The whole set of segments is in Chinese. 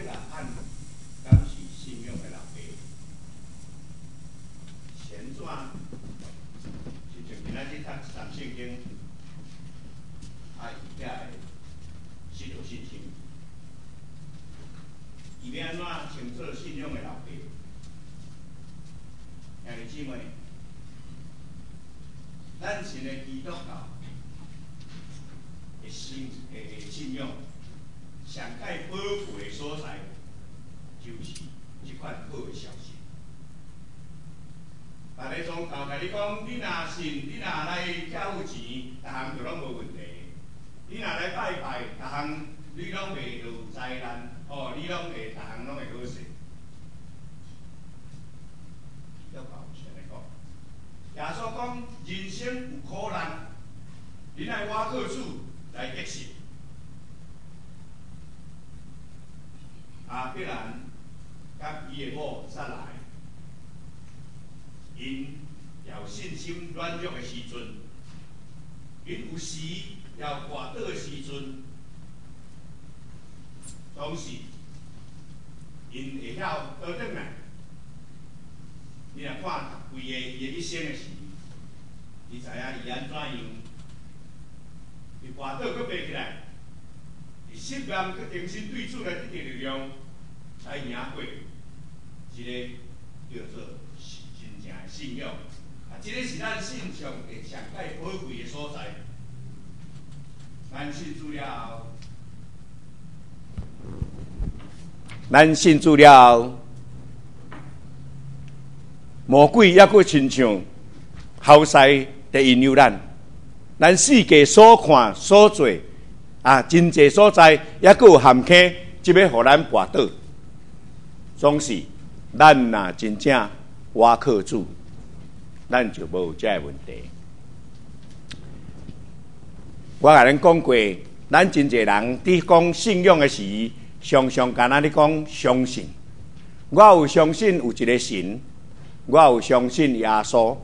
要来按敢是信仰的老爸，前传是像今仔日读三圣经，伊遐的失去信心，伊要安怎称作信仰的老爸？兄弟姊妹，咱信的基督教的信仰，上界宝贵的所在，就是这款好的消息。别个宗教甲你讲，你若信，你若来缴有钱，逐项就拢无问题。你若来拜拜，逐项你拢袂有灾难，你拢会逐项拢会好势。基督教是安尼讲，耶稣讲人生有苦难，你来我靠主来得胜。亚伯兰甲伊的某撒来，因有信心软弱的时阵，因有时也有跋倒的时阵，总是因会晓倒转来。你若看规个伊的一生的时，你知影伊安怎样？伊跋倒佫爬起来，伊失望佫重新对主来得到力量，来赢过。这个叫做真正的信仰。这个是咱信上的上界宝贵的所在。咱信主了后，魔鬼也佫亲像后世在引诱咱。咱世界所看所做真济所在，也佫有陷阱，即要互咱跋倒。总是咱若真正倚靠主，咱就无有这个问题。我甲恁讲过，咱真济人伫讲信仰的时，常常干那咧讲相信。我有相信有一个神，我有相信耶稣。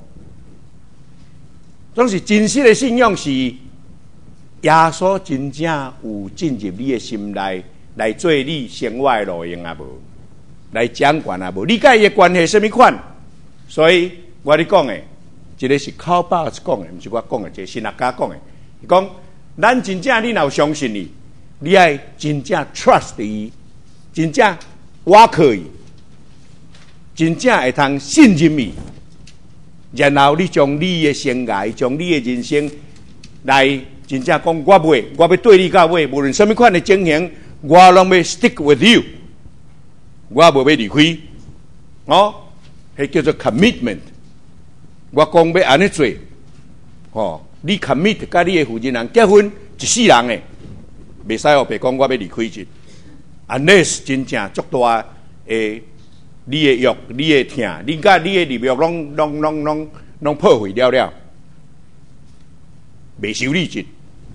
总是真实的信仰是耶稣真正有进入你的心内，来做你生活的路用啊无，来掌管啊无。你甲伊的关系什么款？所以我咧讲的，这个是口巴子讲的，不是我讲的，这是神学家讲的。伊讲，咱真正你若有相信伊，你爱真正 trust 伊，真正倚靠伊，真正会通信任伊。然后你将你的生涯，将你的人生来真正讲，我要对你到尾，无论什么款的情形，我拢要 stick with you， 我无要离开。迄叫做 commitment。我讲要安尼做，你 commit 甲你的负责人结婚一世人诶，袂使互别讲我要离开去。unless 真正足大诶。你的约，你的疼，你甲你的立约拢破坏了，未守礼节，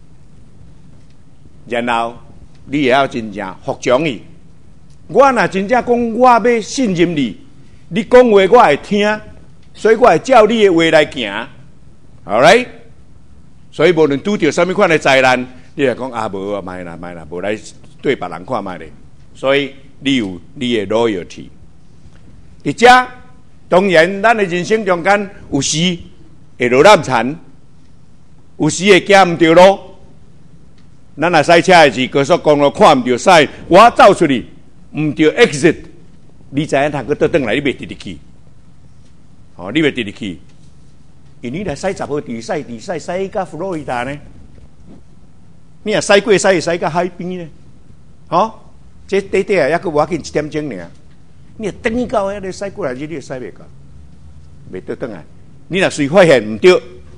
然后你也要真正服从伊。我若真正讲我要信任你，你讲话我会听，所以我会照你的话来行。Alright， 所以无论拄到什么款的灾难，你来讲无卖啦，无来对别人看卖咧。所以你有你的 loyalty。伫遮，当然，咱的人生中间有时会落难产，有时会行毋对路。咱若赛车的时，高速公路看毋对驶，我走出去，毋对 exit， 你知影他佫倒转来，你袂直入去。你袂直入去，因为你来驶10号地驶到佛罗里达呢？你若驶过驶到海边呢？这短短也佫无要紧1点钟尔。你等于到遐个驶过来，你驶袂到，袂倒转来。你若随发现毋对，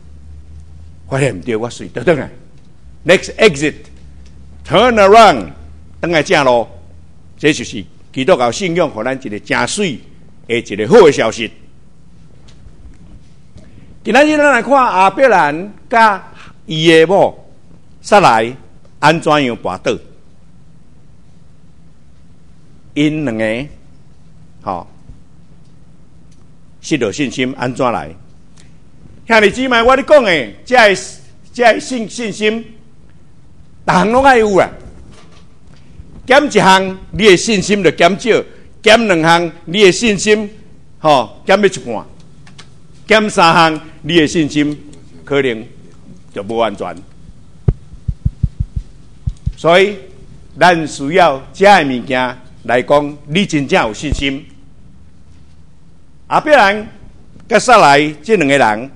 我随倒转来。Next exit, turn around， 倒来正路。这就是基督教信仰，互咱一个真水的一个好的消息。今仔日咱来看亚伯兰甲伊的某撒来安怎样跋倒，因两个。失去信心安怎来？兄弟姊妹，我咧讲的，这信心，逐项拢爱有啦。 减一项，你的信心就减少；减两项，你的信心减要一半；减三项，你的信心可能就无完全。所以，咱需要这个物件来讲，你真正有信心。阿伯兰甲撒来这两个人，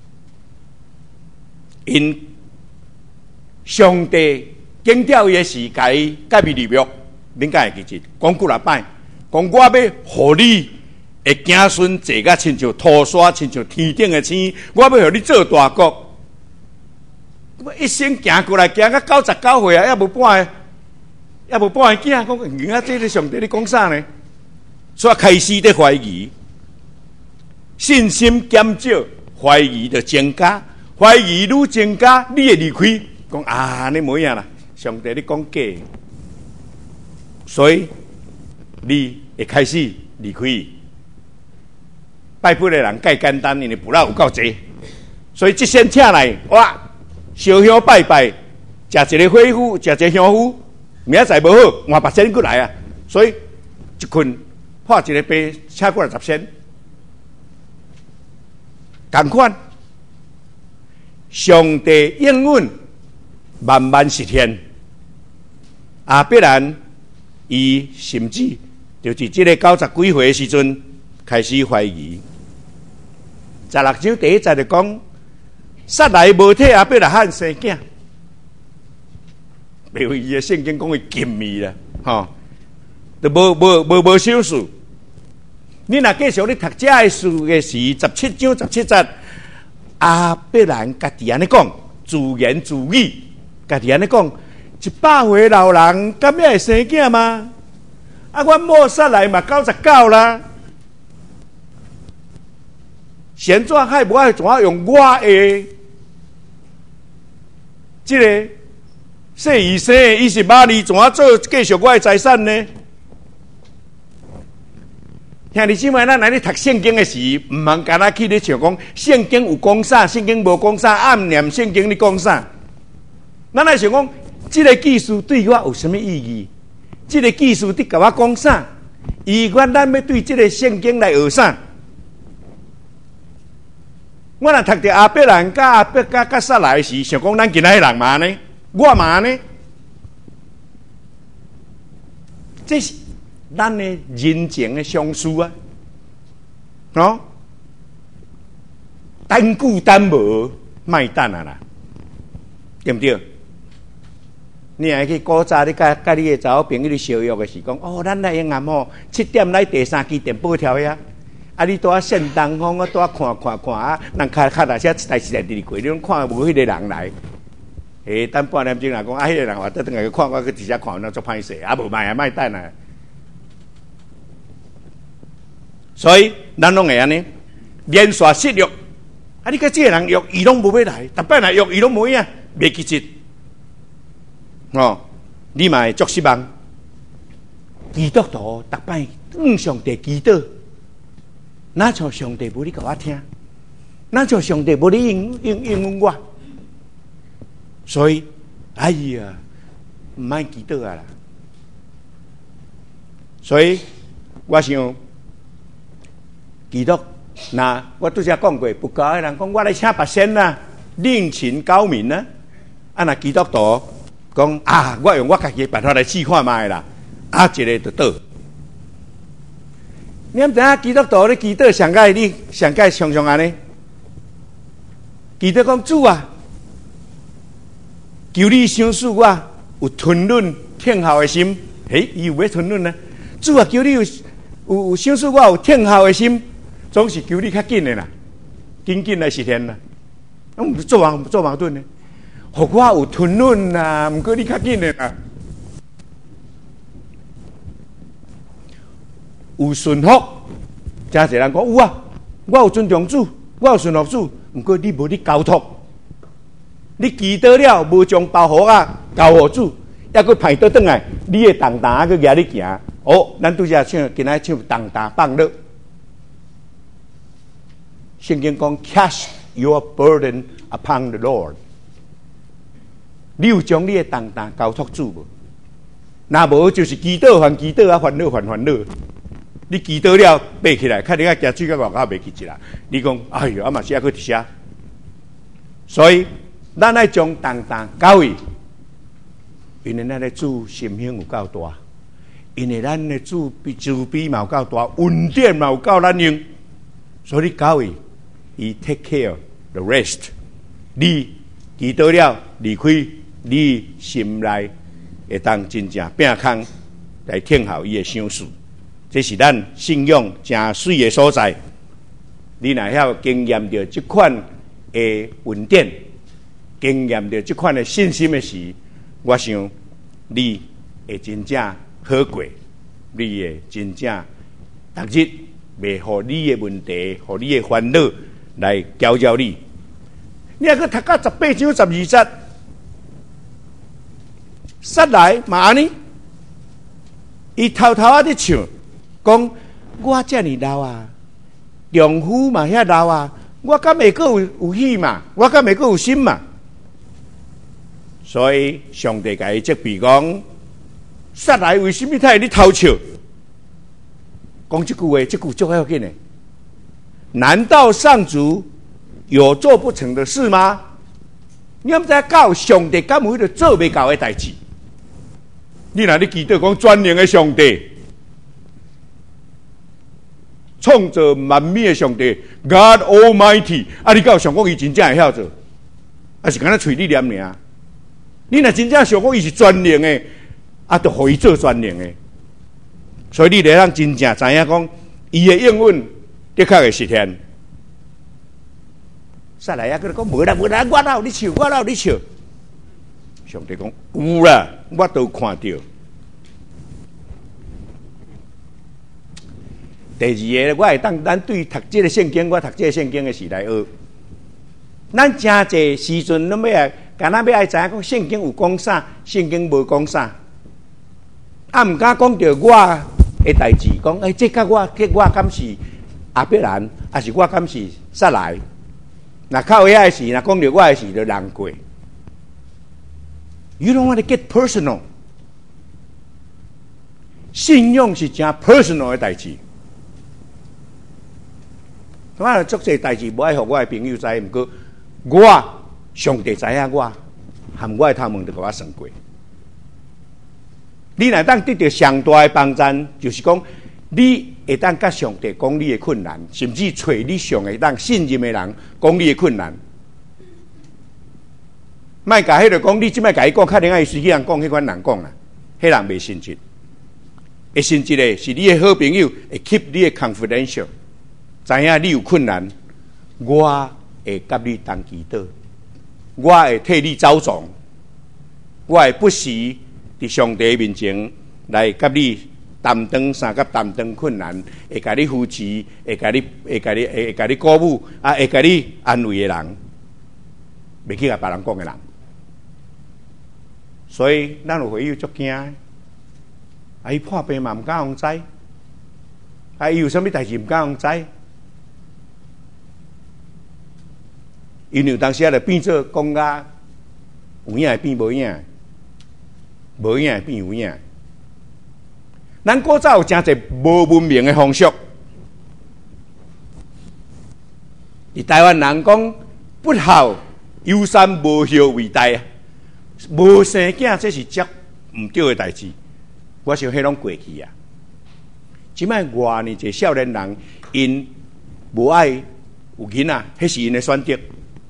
因上帝警告伊的时，甲伊甲伊立约，恁敢会记得？讲几啊摆，讲我要互你的子孙坐甲亲像土沙，亲像天顶的星，我要互你做大国。一生行过来，行到99岁啊，也无半个囝。讲原来这个上帝你讲啥呢？所以开始在怀疑，信心减少，怀疑就增加，怀疑愈增加，你会离开。讲啊，你无影啦，上帝你讲假，所以你会开始离开。拜佛的人介简单，因为不老有够济，所以即先请来哇，烧香拜拜，食一个火虎，食一个香菇，明仔载无好，换别仙过来啊。所以一困破一个杯，请过来10仙，同款，上帝应允。慢慢实现，必然伊甚至就是这个90几岁的时阵开始怀疑。16章第1节就讲，撒来无体必然汉生囝，因为伊的圣经讲伊禁密啦，都无小事。你若继续你读这个书的时，17章17节，必然家己安尼讲，自言自语。家己安尼讲，100岁老人敢也会生囝吗？阮某撒来嘛99啦，现怎还无爱怎用我的这个说医生的伊是马里怎做继续我的财产呢？兄弟姊妹，咱来咧读圣经的时，唔通干那去咧想讲圣经有讲啥，圣经无讲啥，暗念圣经你讲啥？咱来想讲，这个技术对我有什么意义？这个技术你甲我讲啥？咱要对这个圣经来学啥？我若读到阿伯人甲撒来时，想讲咱今仔人嘛呢，我嘛呢，这是咱的人情的相似啊，等久等无，莫等啊啦，对不对？你还去古早，你甲你的查某朋友咧相约的是讲，咱来永暗7点来第3期电报条呀。你拄啊现东方，我拄啊看啊，人脚踏车一台直过，你拢看无迄个人来。等半点钟来讲，迄个人话倒转来去看，我去直接看，那做歹势，无莫等啊。所以咱拢会安尼连续失约。你甲这个人约，伊拢无要来，逐摆来约，伊拢无影，袂记节。你嘛会足失望。基督徒逐摆向上帝祈祷，哪像上帝无你甲我听，哪像上帝无你应允我，所以哎呀，唔爱祈祷啊啦。所以我想，基督那我拄则讲过，不教的人讲我来请别仙啦，另请高明啦。那基督徒讲我用我家己的办法来试看卖啦，一个就倒。你毋知影基督徒咧祈祷上界你上界常常安尼，祈祷讲主啊，求你赏赐我有吞忍听候的心。伊有要吞忍呢？主啊，求你有赏赐我有听候的心，总是求你较紧的啦，紧来实现啦。做矛盾呢？互我有吞忍啦，毋过你较紧的啦。有顺服，真侪人讲有啊，我有尊重主，我有顺服主，毋过你无你交托，你祈祷了无将包袱啊交互主，还佫派倒转来，你会重担佫举你行。咱拄则唱今仔唱重担放乐，圣经讲 cast your burden upon the Lord， 你有将你的重担交托主无？ 那无就是祈祷还祈祷啊，烦恼还烦恼。你祈祷了爬起来，看你啊行水到外口爬起一啦。你讲哎呦，嘛是还佫伫写。所以咱爱将重担交位，因为咱的主心胸有够大，因为咱的主慈悲嘛有够大，恩典嘛有够咱用，所以交位，伊 take care the rest。你祈祷了离开，你心内会当真正摒空来听候伊的赏赐，这是咱信仰真水的所在。你若晓经验到这款的恩典，经验到这款的信心的时，我想你会真正好过，你会真正逐日袂互你的问题、互你的烦恼来搅搅你。你若去读到18章12节，杀来嘛安尼，伊偷偷啊伫唱，讲我遮尔老啊，丈夫嘛遐老啊，我敢会阁有喜嘛？我敢会阁有心嘛？所以上帝甲伊责备讲，杀来为什么他会你偷笑？讲这句话，这句足要紧的。难道上主有做不成的事吗？你毋知到上帝敢有迄个做袂到的代志？你若你记得讲全能的上帝，创造万物的上帝 ，God Almighty， 啊！你到上讲伊真正会晓做，啊是敢若嘴里念尔？你若真正想讲伊是全能的，啊，就互伊做全能的。所以你得让真正知影讲，伊的应允的确会实现。撒来啊，佢讲无啦，无啦，我哪有你笑，我哪有你笑？上帝讲有啦，我都看到。第二个，我会当咱对读这个圣经，我读这个圣经的时来学。咱真侪时阵，咱要敢若要爱知影讲圣经有讲啥，圣经无讲啥，啊，毋敢讲着我的代志，讲这甲我敢是阿伯兰，还是我敢是撒来？那靠遐的时，那讲着我的时就人过。You don't want to get personal。信用是真 personal 的代志。我做这代志，无爱互我的朋友知，毋过我上帝知影我，含我的头毛都甲我算过。你若当得到上大的帮助，就是讲你会当甲上帝讲你的困难，甚至找你上会当信任的人讲你的困难。莫甲迄个讲，你即摆甲伊讲，较另外随去人讲，迄款人讲啦，迄人袂信实。会信实的是你的好朋友，会 keep 你的 confidential， 知影你有困难，我会甲你同祈祷，我会替你走状，我会不时伫上帝面前来甲你担当三甲担当困难，会甲你扶持，会甲你鼓舞，啊，会甲你安慰的人，袂去甲别人讲的人。所以咱有朋友足惊，啊，伊破病嘛毋敢人知，啊，伊有啥物代志毋敢人知，因为当时啊，就变做讲甲有影变无影，无影变有影。咱古早有真侪无文明的风俗，伫台湾人讲不孝有三无孝为大啊。无生囝，这是足毋对的代志。我想迄拢过去啊。即摆偌呢，一少年人因无爱有囡仔，迄是因的选择。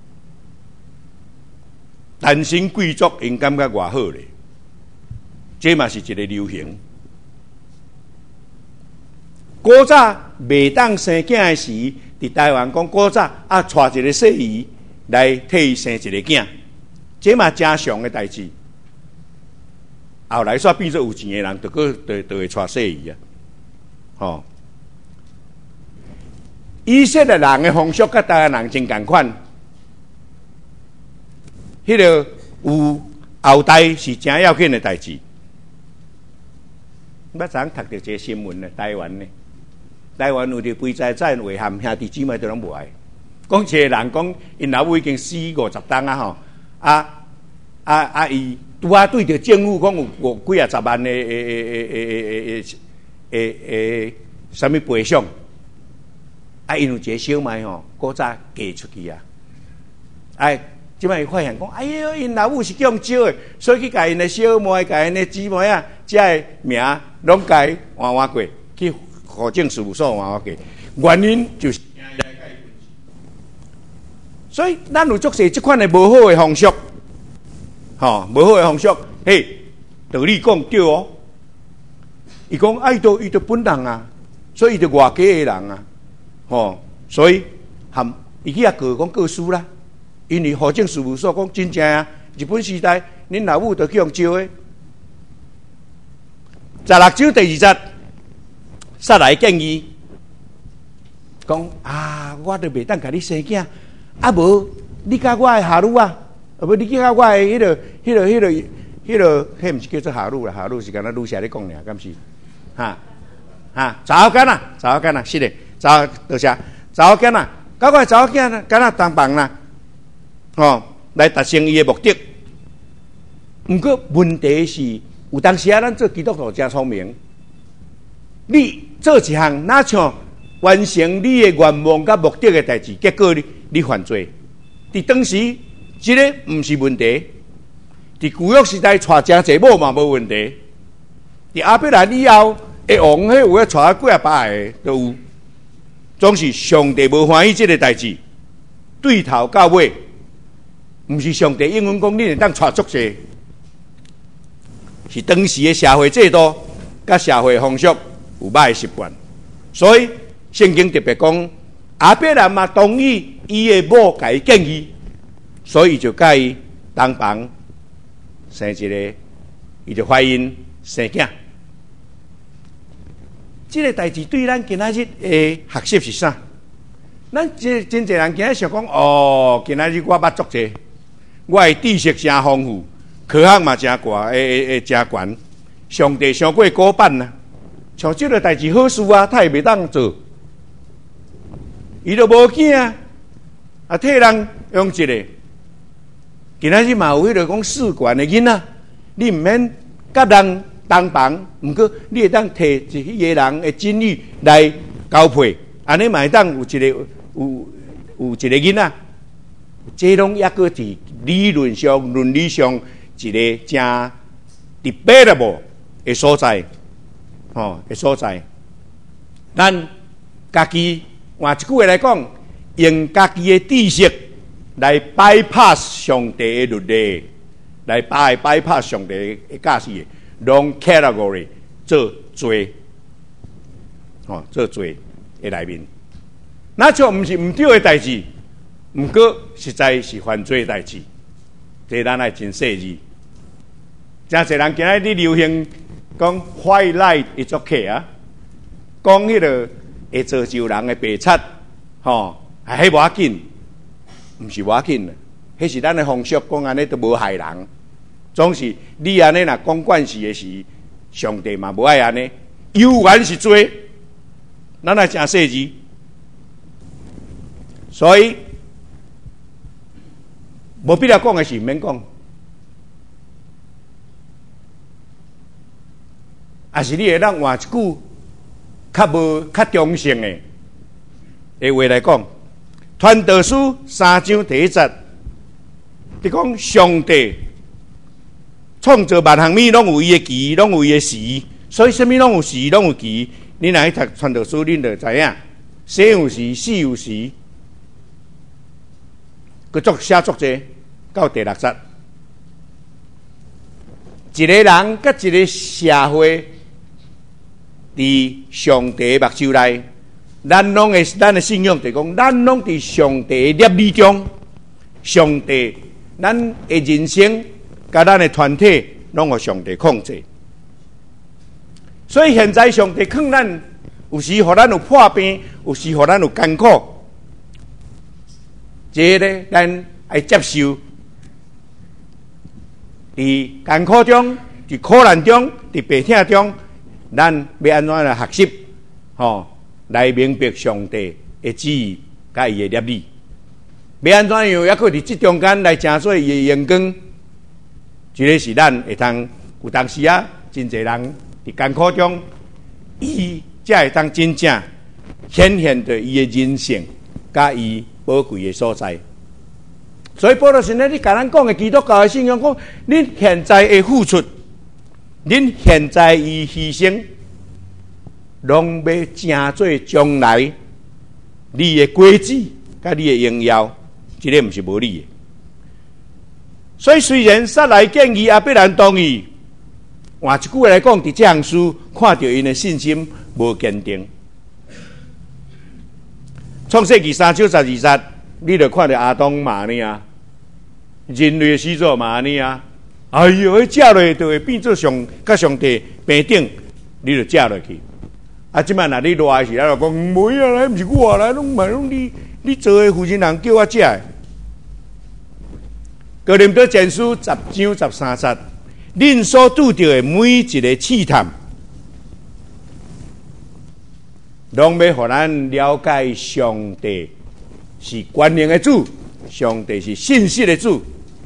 单身贵族因感觉偌好咧，这嘛是一个流行。古早袂当生囝的时，伫台湾讲古早啊，带一个细姨来替伊生一个囝。这嘛正常的代志，后来煞变做有钱的人，就会带细姨啊，吼。以色列人的风俗甲台湾人真共款，迄个有后代是真要紧的代志。我昨读到一个新闻呢，台湾有着肥仔仔遗憾兄弟姊妹都拢无爱，讲一个人讲因老母已经40-50冬啊吼。伊拄啊对着政府讲有几啊十万的什么赔偿，啊，因有一个小妹吼，古早嫁出去啊，哎，即摆伊发现讲，哎哟，因老母是叫人招的，所以去甲因的小妹、甲因的姊妹啊，遮个名拢甲伊换过，去户政事务所换过，原因就是。所以，咱有足侪即款的无好的风俗，无好的风俗，嘿，道理讲对哦。伊讲，伊都本人啊，所以伊就外家的人啊，所以含伊去告输啦。因为户政事务所讲真正啊，日本时代恁老母都去用招的。16章第2节，撒来建议讲啊，我都袂当甲你生囝。啊无，你甲我的下女啊，无你甲我的迄个，迄毋是叫做下女啦，下女是敢若女侠咧讲尔，敢是？查某囝啊，是的，多谢，查某囝啊，甲我的查某囝啊，敢若同房啦，来达成伊的目的。毋过问题是，有当时啊，咱做基督徒真聪明，你做一项哪像完成你的愿望甲目的的代志，结果你犯罪，伫当时，这个毋是问题。伫旧约时代，娶真济某嘛无问题。伫亚伯兰以后，会王迄有娶几啊百个都有，总是上帝无欢喜这个代志。对头到尾，毋是上帝应允讲你会当娶足济，是当时的社会制度甲社会风俗有歹习惯，所以圣经特别讲。阿伯兰嘛同意伊的某甲伊建议，所以就甲伊同房生一个，伊就怀孕生囝。这个代志对咱今仔日的学习是啥？咱真侪人今仔想讲哦，今仔日我捌足济，我的知识真丰富，科学嘛真高，真悬。上帝上过古板啊，像这个代志好事啊，他也袂当做。伊都无囝啊，替人用一个。今仔日嘛有迄个讲试管的囡仔，你毋免甲人同房，毋过你会当摕一个人的子女来交配，安尼嘛会当有一个有一个囡仔。这拢抑个伫理论上、伦理上一个正 debatable 的所在，的所在。咱家己。换一句话来讲，用家己的知识来 bypass 上帝的律例，来bypass 上帝的假释的 wrong category 做罪，做罪的内面，那就毋是毋对的代志，毋过实在是犯罪的代志，这咱来真细致。真侪人今仔日流行讲 white lie is okay 啊，讲迄个。会造就人的白贼，迄无要紧，毋是无要紧，迄是咱的风俗，讲安尼都无害人。总是你安尼若讲惯势的时，上帝嘛无爱安尼，有缘是罪，咱来真细致。所以无必要讲的是毋免讲，也是你会当换一句。较中性的话来讲，传道书3章第1节，你讲上帝创造万项物，拢有伊的期，拢有伊的时，所以什么拢有时，拢有期。你若去读传道书，恁就知影，生有时，死有时，佢写作者到第6节，一个人甲一个社会。伫上帝目睭内，咱的信仰就讲，咱拢伫上帝的律里中，上帝咱的人生甲咱的团体拢互上帝控制。所以现在上帝劝咱，有时互咱有破病，有时互咱有艰苦，这个咱爱接受。伫艰苦中，伫苦难中，伫病痛中。咱要安怎来学习？来明白上帝的旨意，甲伊的律例。要安怎样？抑搁伫即中间来成做伊的阳光， 这个是咱会当有当时啊，真侪人伫艰苦中，伊才会当真正显现着伊的人性，甲伊宝贵的所在。所以保罗先生，你甲咱讲的基督教的信仰，讲恁现在的付出，恁现在伊牺牲，拢要成做将来你的果子，甲你的荣耀，这个毋是无理的。所以虽然撒来建议阿必然同意，换一句话来讲，伫这项书看到因的信心无坚定。创世纪3章12节，你就看到亚当嘛呢啊，人类的始祖嘛呢啊，哎呦，迄食落就会变做甲上帝平等，你就食落去。啊，即摆若你热时，咱就讲唔会啊，来毋是我来，拢嘛拢你做的负责人叫我食的。哥林多前书10章13节，恁所拄到的每一个试探，拢要互咱了解上帝是权能的主，上帝是信实的主。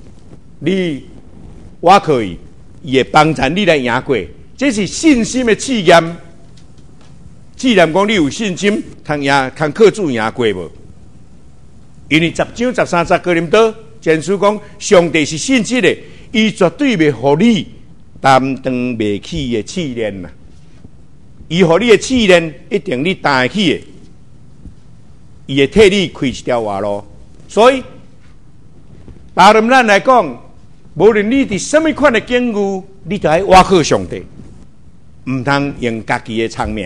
我可以，伊会帮助你来赢过，这是信心的试验。试验讲你有信心，通靠主赢过无？因为10章13节哥林多前书讲，上帝是信实的，伊绝对袂互你担当袂起的试炼呐。伊互你的试炼，一定你担得起的。伊会替你开一条活路。所以，巴论咱来讲，无论你伫什么款的境遇，你都要倚靠上帝，唔通用家己的聪明。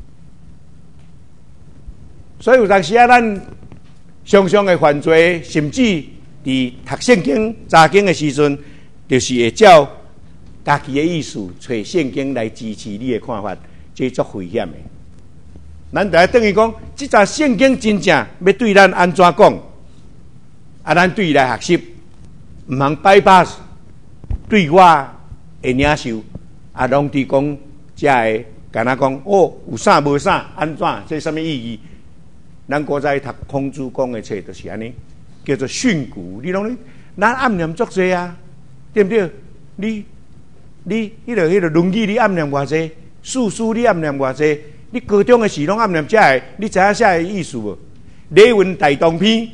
所以有当时啊，咱常常的犯罪，甚至伫读圣经、查经的时阵，就是会照家己的意思，找圣经来支持你的看法，这足危险的。咱就要等于讲，这则圣经真正要对咱安怎讲，啊，咱对伊来学习，唔通bypass对我的领袖，啊，拢伫讲才会敢若讲哦，有啥无啥，安怎，这什么意义？咱古早读孔子讲的册，就是安尼，叫做训诂。你拢咱暗念足济啊，对不对？你迄个论语你暗念偌济，四书你暗念偌济，你高中的时拢暗念遮个，你知影啥个意思无？礼运大同篇，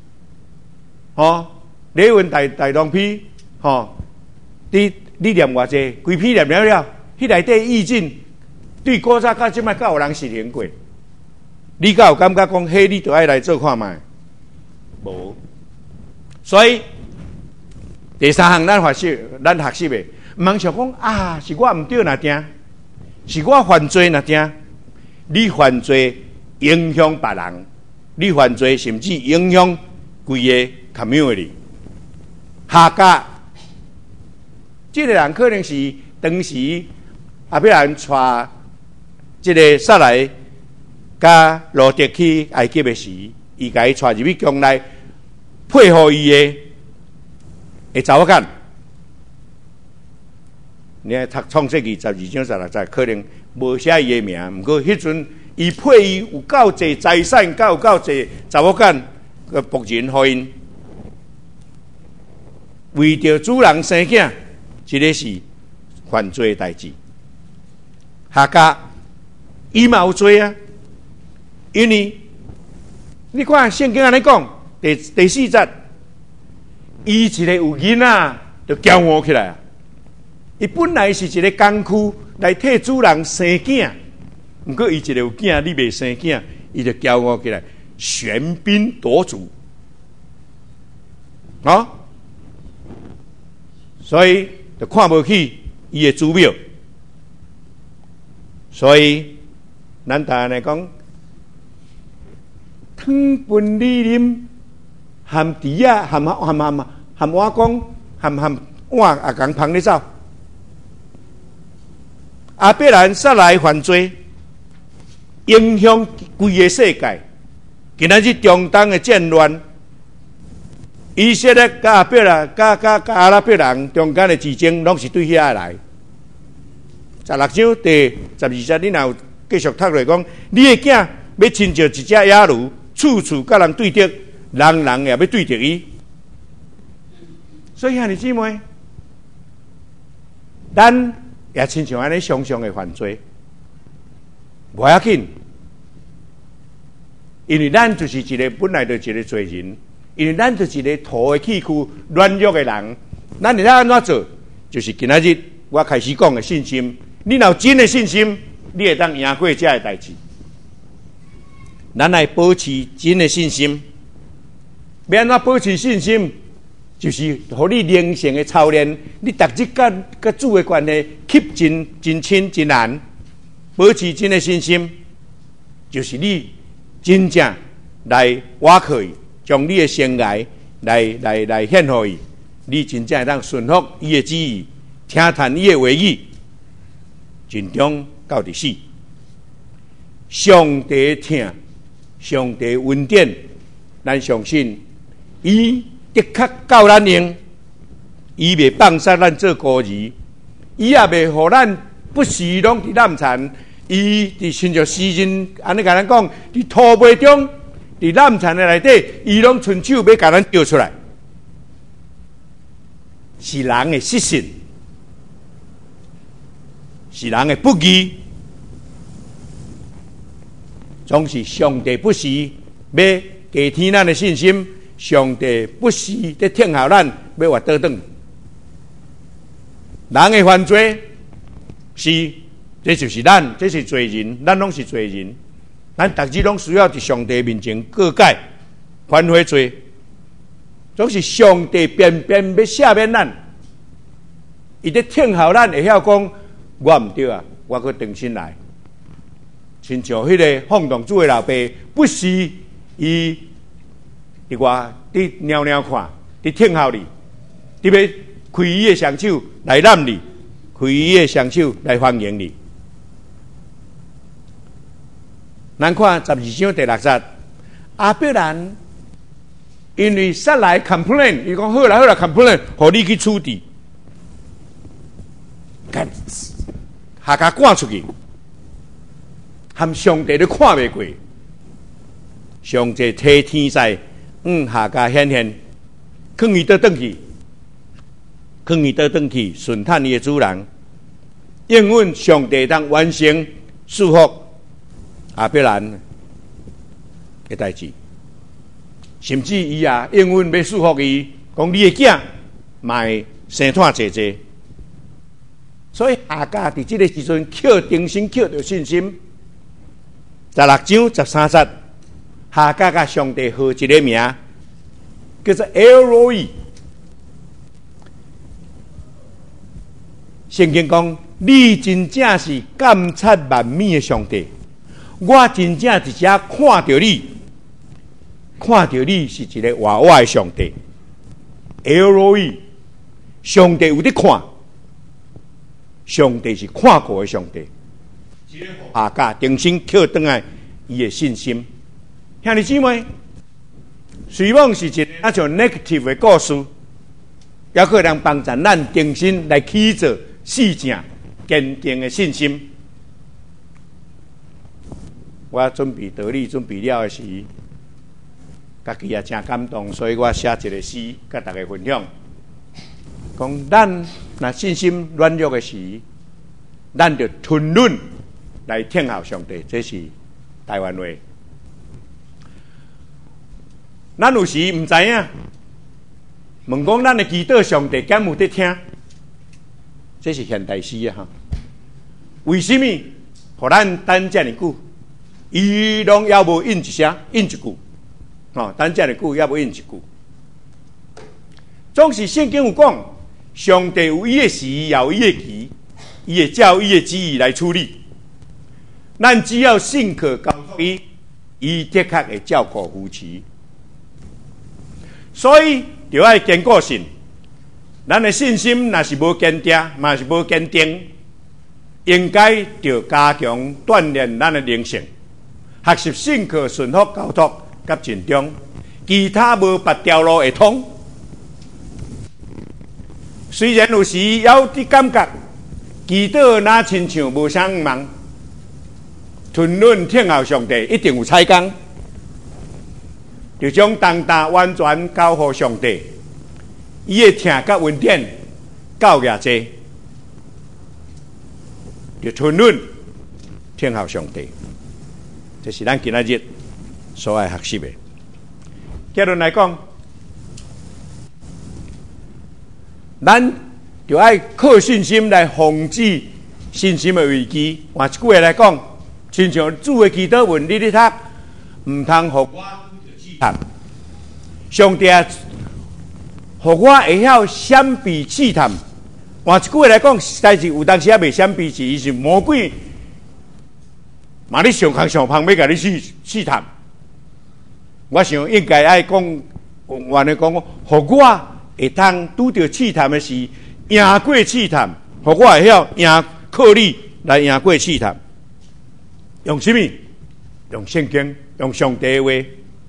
礼运大同篇，你念偌济，规篇念了，迄内底意境对古早到即摆敢有人实行过？你敢有感觉讲，嘿，你就爱来做看卖？无。所以第三项咱学习的，唔通想讲啊，是我唔对哪定，是我犯罪哪定？你犯罪影响别人，你犯罪甚至影响规个 community。下家，这个人可能是当时啊，别人带这个撒来。甲罗德去埃及的时，伊甲伊带入去宫内，配合伊的查某囝。你看读创世纪12章16节，可能无写伊的名，毋过迄阵伊配伊有够济财产，有够济查某囝个仆人互因，为着主人生囝，这个是犯罪的代志。下家伊嘛有罪啊。因为你看圣经安尼讲，第4节，伊一个有囡仔就骄傲起来啊！伊本来是一个工区来替主人生囝，不过伊一个有囝，你未生囝，伊就骄傲起来，喧宾夺主啊！所以就看不起伊的祖庙，所以咱大家来讲。汤分你啉，含猪啊，含碗公，含碗也共捧你走。阿必然撒来犯罪，影响规个世界。今仔日中东的战乱，以色列甲阿必然、甲阿拉伯人中间的之争，拢是对遐来。16章第12节，你若有继续读落讲，你的囝要亲像一只野驴。处处甲人对敌，人也要对敌伊。所以兄弟姊妹， 咱也亲像安尼常常的犯罪，无要紧，因为咱就是一个本来就一个罪人，因为咱就是一个土的气躯、软弱的人，咱会当安怎做？就是今仔日我开始讲的信心，你若有真的信心，你会当赢过这个代志。咱来保持真的信心，要安怎保持信心？就是互你灵性的操练，你逐日甲主的关系吸真亲真难，保持真的信心，就是你真正来瓦靠伊，将你的生涯来献予伊，你真正会当顺服伊的旨意，听谈伊的话语，尽忠到底死。上帝听，上帝恩典，咱相信伊。的确教咱用，伊袂放杀咱做孤儿，伊也袂互咱不时拢伫难产，伊伫亲像诗人安尼甲咱讲，伫土背中，伫难产的内底，伊拢伸手要甲咱救出来，是人的失信，是人的不义，总是上帝不时要加添咱的信心。上帝不时在听候咱要活倒转，人的犯罪是，这就是咱，这是罪人，咱拢是罪人，咱逐日拢需要伫上帝面前告解、反悔罪，总是上帝偏偏要赦免咱，伊在听候咱会晓讲，我毋对啊，我去重新来，亲像迄个放荡主的老爸，不时伊。伫外，伫鸟鸟看，伫听候你，伫要开伊的双手来揽你，开伊的双手来欢迎你。咱看12章第6节，亚伯兰因为撒来 complain， 伊讲好啦 complain， 互你去处置，下甲赶出去，含上帝都看袂过，上帝替天使。下家显现，放伊倒转去，顺探伊的主人，应允上帝当完成祝福亚伯兰的代志，甚至伊也应允要祝福伊，讲你的囝嘛会生产济济。所以下家伫这个时阵靠定心，靠着信心。16章13节。下家甲上帝号一个名，叫做 Elroi。圣经讲，你真正是监察万美的上帝，我真正直接看到你，是一个活的上帝。Elroi， 上帝有在看，上帝是看过的上帝。下家定心靠倒来伊的信心。兄弟姊妹，虽然是一个那像 negative 的故事，也可能帮助咱定心来起造四正坚定的信心。我准备道理准备了的时，家己也真感动，所以我写一个诗，甲大家分享。讲咱若信心软弱的时，咱就吞忍来听候上帝，这是台湾话。咱有时唔知影，问讲咱的祈祷上帝敢有在听？这是现代诗啊！哈，为什么？互咱等这么久，伊拢也无应一声，应一句，等这么久也无应一句。总是圣经有讲，上帝有伊的时，也有伊的期，伊会照伊的旨意来处理。咱只要信靠交托伊，伊的确会照顾扶持。所以就要坚固信，咱的信心若是无坚定，嘛是无坚定，应该就加强锻炼咱的灵性，学习信靠、顺服、交托、甲尽忠，其他无别条路会通。虽然有时有啲感觉，祈祷那亲像无啥忙，吞忍听候上帝一定有彩工。就将重担完全交予上帝，伊会听甲恩典教也济， 要吞忍听候上帝。这是咱今仔日所爱学习的。结论来讲，咱就要靠信心来防止信心的危机。换一句话来讲，亲像主的祈祷文，你咧读，唔通互我试探。上帝互我会晓闪避试探。换一句话来讲，实在是有当时也未闪避，伊是魔鬼嘛咧上空上旁要甲你试探。我想应该爱讲，原来讲，互我会当拄着试探的是赢过试探，互我会晓靠你来赢过试探。用什么？用圣经，用上帝的话，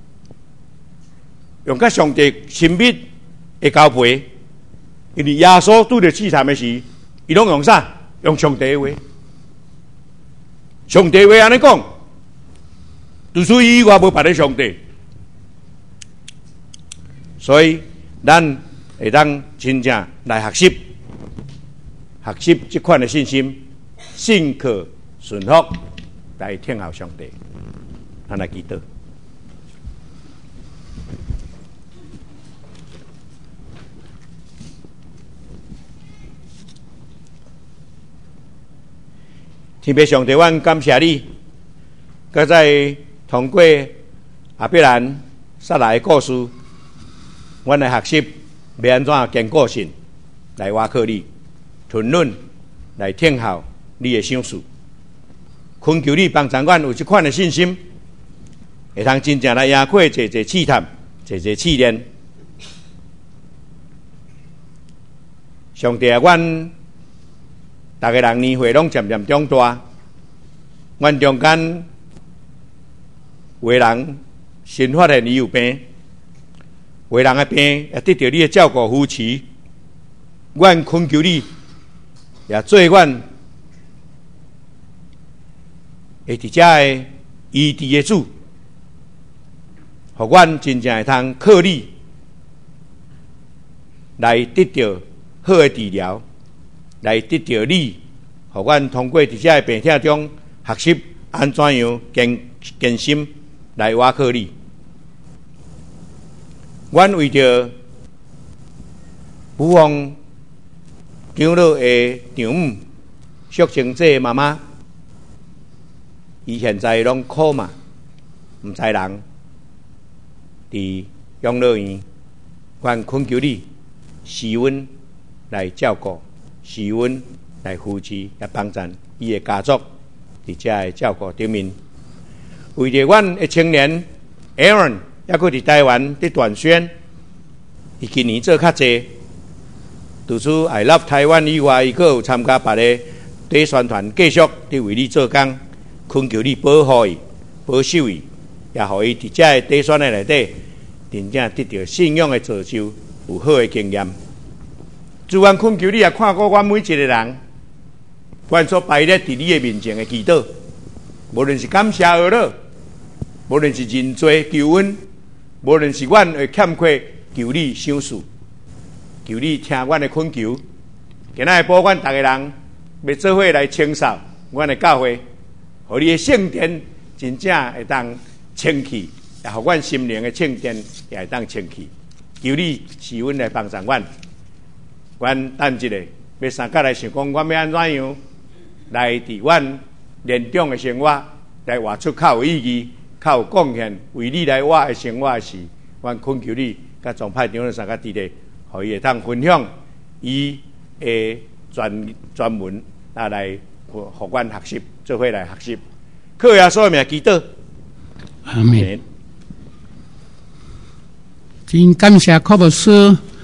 用甲上帝亲密的交陪。因为耶稣拄着试探的时，伊拢用啥？用上帝的话。上帝的话安尼讲，除此以外无别的上帝。所以，咱会当真正来学习这款的信心，信可顺服，来听候上帝。咱来祈祷。天父上帝，阮感谢你，搁再通过阿必兰撒来的故事，阮来学习要安怎坚固信，来挖靠你，吞忍来听候你的赏赐。恳求你帮助阮有这款的信心，会通真正来赢过一试探，一试炼。上帝啊，阮大家人年岁拢渐渐长大，阮中间有的人新发现伊有病，有的人的病也得到你的照顾扶持。阮恳求你，也做阮会伫遮的医治的主，互阮真正会通靠你来得到好的治疗。来得到你，互阮通过伫遮的病痛中学习安怎样坚心来挖靠你。阮为着武王长老的丈母淑清这的妈妈，伊现在拢苦嘛，毋知人伫养老院，阮恳求你施恩来照顾。施恩来扶持，也帮助伊的家族伫遮的照顾顶面。为着阮的青年 Aaron， 还佫伫台湾伫断宣，伊今年做较济。除此 I Love 台湾以外，伊佫有参加别个短宣团，继续伫为你做工。恳求你保护伊、保守伊，也互伊伫遮的短宣的内底，真正得到信仰的造就，有好的经验。主，阮恳求你也看过阮每一个人，阮所摆咧伫你的面前的祈祷，无论是感谢而乐，无论是认罪求恩，无论是阮会欠缺求你赏赐，求你听阮的恳求。今仔日保阮逐个人要做伙来清扫阮的教会，互你的圣殿真正会当清气，也互阮心灵的圣殿也会当清气。求你施恩来帮助阮。阮等一下要三角来想讲，阮要安怎样来伫阮年长的生活来活出较有意义、较有贡献，为你来活的生活的事。阮恳求你，甲总派长老三角伫咧，互伊会当分享伊的专门，来互阮学习，做伙来学习。靠耶稣的名祈祷， 阿门。真感谢柯牧师